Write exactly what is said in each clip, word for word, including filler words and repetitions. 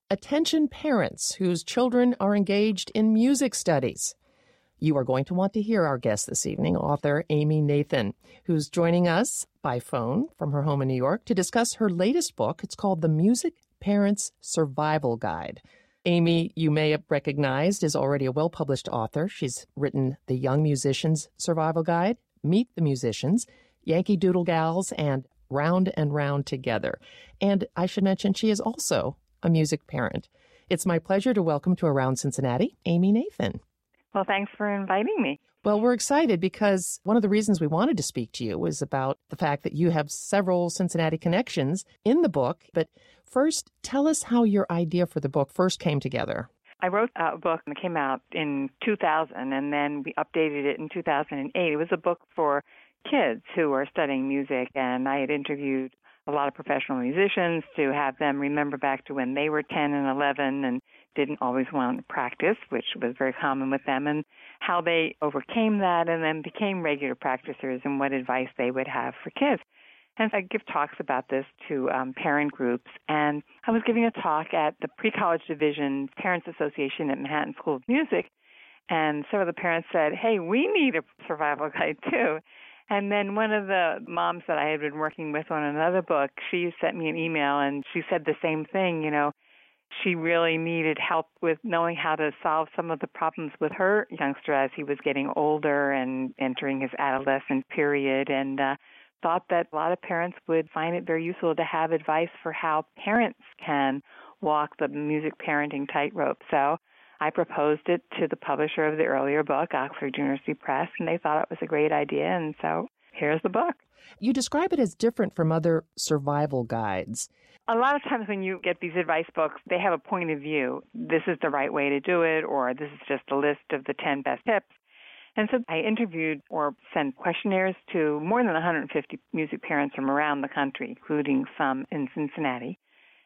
Attention parents whose children are engaged in music studies. You are going to want to hear our guest this evening, author Amy Nathan, who's joining us by phone from her home in New York to discuss her latest book. It's called The Music Parents Survival Guide. Amy, you may have recognized, is already a well-published author. She's written The Young Musician's Survival Guide, Meet the Musicians, Yankee Doodle Gals, and Round and Round Together. And I should mention she is also a music parent. It's my pleasure to welcome to Around Cincinnati, Amy Nathan. Well, thanks for inviting me. Well, we're excited because one of the reasons we wanted to speak to you was about the fact that you have several Cincinnati connections in the book. But first, tell us how your idea for the book first came together. I wrote a book that came out in two thousand, and then we updated it in two thousand eight. It was a book for kids who are studying music, and I had interviewed a lot of professional musicians to have them remember back to when they were ten and eleven and didn't always want to practice, which was very common with them, and how they overcame that and then became regular practicers and what advice they would have for kids. And I give talks about this to um, parent groups, and I was giving a talk at the Pre-College Division Parents Association at Manhattan School of Music, and some of the parents said, hey, we need a survival guide too. And then one of the moms that I had been working with on another book, she sent me an email, and she said the same thing, you know, she really needed help with knowing how to solve some of the problems with her youngster as he was getting older and entering his adolescent period, and uh, thought that a lot of parents would find it very useful to have advice for how parents can walk the music parenting tightrope. So I proposed it to the publisher of the earlier book, Oxford University Press, and they thought it was a great idea, and so here's the book. You describe it as different from other survival guides. A lot of times when you get these advice books, they have a point of view. This is the right way to do it, or this is just a list of the ten best tips. And so I interviewed or sent questionnaires to more than one hundred fifty music parents from around the country, including some in Cincinnati,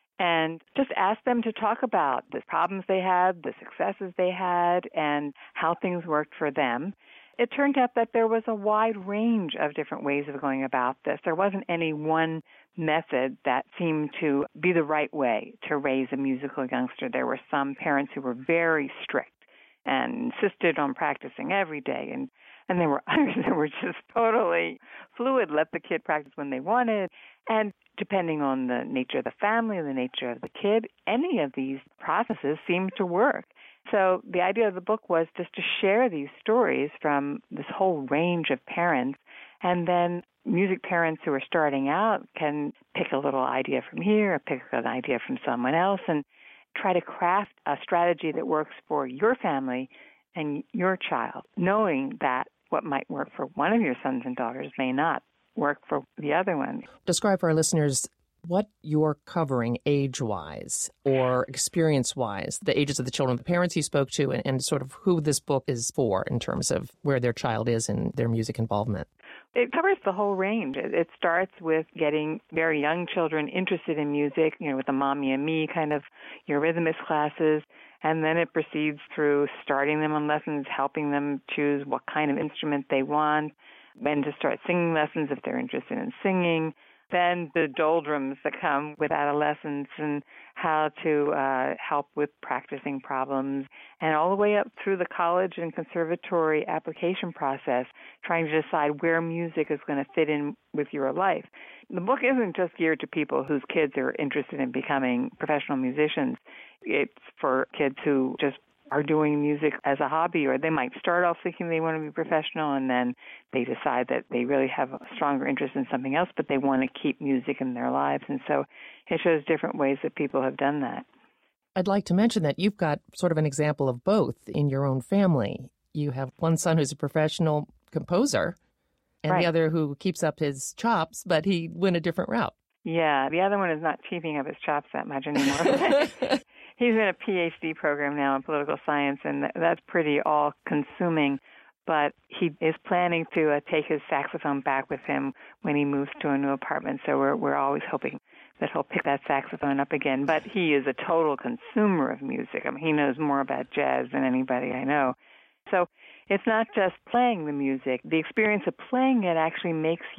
and just asked them to talk about the problems they had, the successes they had, and how things worked for them. It turned out that there was a wide range of different ways of going about this. There wasn't any one method that seemed to be the right way to raise a musical youngster. There were some parents who were very strict and insisted on practicing every day, and, and there were others that were just totally fluid, let the kid practice when they wanted. And depending on the nature of the family, the nature of the kid, any of these processes seemed to work. So the idea of the book was just to share these stories from this whole range of parents, and then music parents who are starting out can pick a little idea from here, or pick an idea from someone else, and try to craft a strategy that works for your family and your child, knowing that what might work for one of your sons and daughters may not work for the other one. Describe for our listeners what you're covering age-wise or experience-wise, the ages of the children, the parents you spoke to, and, and sort of who this book is for in terms of where their child is in their music involvement. It covers the whole range. It starts with getting very young children interested in music, you know, with the Mommy and Me kind of Eurythmics classes, and then it proceeds through starting them on lessons, helping them choose what kind of instrument they want, when to start singing lessons if they're interested in singing, then the doldrums that come with adolescence and how to uh, help with practicing problems, and all the way up through the college and conservatory application process, trying to decide where music is going to fit in with your life. The book isn't just geared to people whose kids are interested in becoming professional musicians. It's for kids who just are doing music as a hobby, or they might start off thinking they want to be professional, and then they decide that they really have a stronger interest in something else, but they want to keep music in their lives. And so it shows different ways that people have done that. I'd like to mention that you've got sort of an example of both in your own family. You have one son who's a professional composer, and right. the other who keeps up his chops, but he went a different route. Yeah, the other one is not keeping up his chops that much anymore. He's in a P H D program now in political science, and that's pretty all-consuming. But he is planning to uh, take his saxophone back with him when he moves to a new apartment. So we're we're always hoping that he'll pick that saxophone up again. But he is a total consumer of music. I mean, he knows more about jazz than anybody I know. So it's not just playing the music. The experience of playing it actually makes you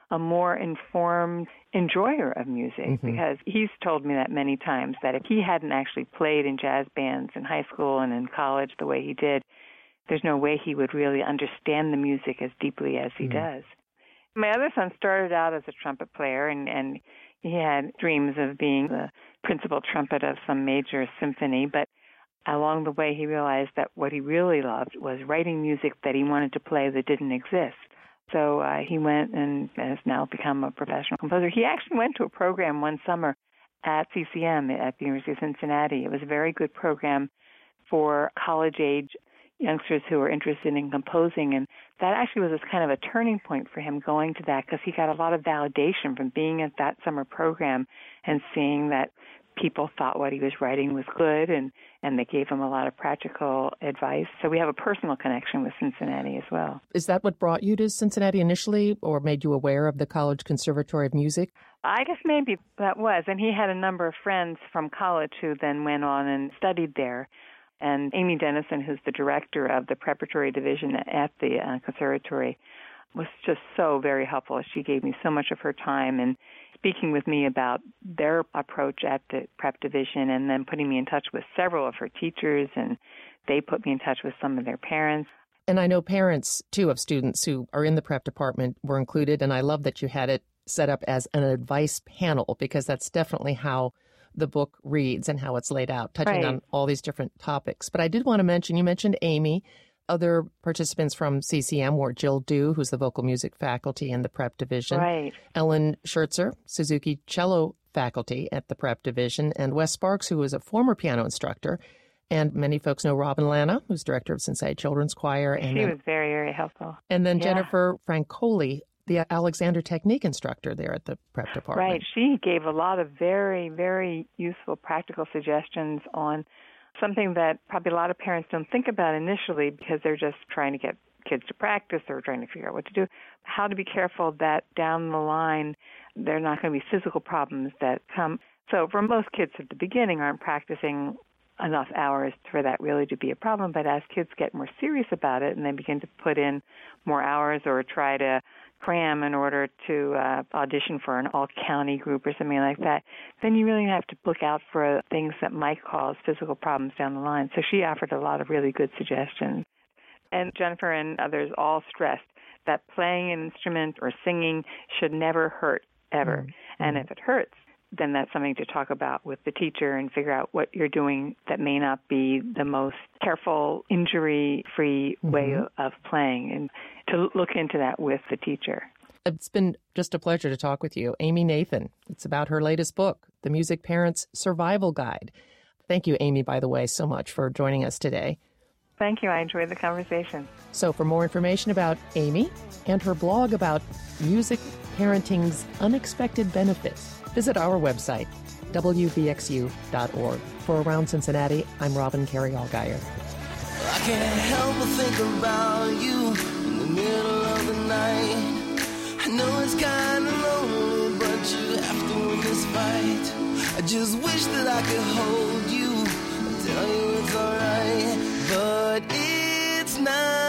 a more informed enjoyer of music, mm-hmm. because he's told me that many times, that if he hadn't actually played in jazz bands in high school and in college the way he did, there's no way he would really understand the music as deeply as he mm. does. My other son started out as a trumpet player, and, and he had dreams of being the principal trumpet of some major symphony, but along the way he realized that what he really loved was writing music that he wanted to play that didn't exist. So uh, he went and has now become a professional composer. He actually went to a program one summer at C C M at the University of Cincinnati. It was a very good program for college-age youngsters who were interested in composing, and that actually was kind of a turning point for him going to that, because he got a lot of validation from being at that summer program and seeing that people thought what he was writing was good, and, and they gave him a lot of practical advice. So we have a personal connection with Cincinnati as well. Is that what brought you to Cincinnati initially, or made you aware of the College Conservatory of Music? I guess maybe that was. And he had a number of friends from college who then went on and studied there. And Amy Dennison, who's the director of the preparatory division at the uh, conservatory, was just so very helpful. She gave me so much of her time and speaking with me about their approach at the prep division, and then putting me in touch with several of her teachers, and they put me in touch with some of their parents. And I know parents, too, of students who are in the prep department were included, and I love that you had it set up as an advice panel, because that's definitely how the book reads and how it's laid out, touching right. on all these different topics. But I did want to mention, you mentioned Amy. Other participants from C C M were Jill Dew, who's the vocal music faculty in the prep division. Right. Ellen Schertzer, Suzuki cello faculty at the prep division, and Wes Sparks, who was a former piano instructor. And many folks know Robin Lana, who's director of Cincinnati Children's Choir. And she then, was very, very helpful. And then yeah. Jennifer Francoli, the Alexander Technique instructor there at the prep department. Right. She gave a lot of very, very useful practical suggestions on something that probably a lot of parents don't think about initially, because they're just trying to get kids to practice or trying to figure out what to do. How to be careful that down the line there are not going to be physical problems that come. So for most kids at the beginning aren't practicing enough hours for that really to be a problem. But as kids get more serious about it and they begin to put in more hours or try to cram in order to uh, audition for an all-county group or something like that, then you really have to look out for things that might cause physical problems down the line. So she offered a lot of really good suggestions. And Jennifer and others all stressed that playing an instrument or singing should never hurt, ever. Mm-hmm. And if it hurts, then that's something to talk about with the teacher and figure out what you're doing that may not be the most careful, injury-free mm-hmm. way of playing, and to look into that with the teacher. It's been just a pleasure to talk with you. Amy Nathan. It's about her latest book, The Music Parent's Survival Guide. Thank you, Amy, by the way, so much for joining us today. Thank you. I enjoyed the conversation. So for more information about Amy and her blog about music parenting's unexpected benefits, visit our website, w v x u dot org. For Around Cincinnati, I'm Robin Carey Allgaier. I can't help but think about you in the middle of the night. I know it's kind of lonely, but you have to win this fight. I just wish that I could hold you and tell you it's alright, but it's not.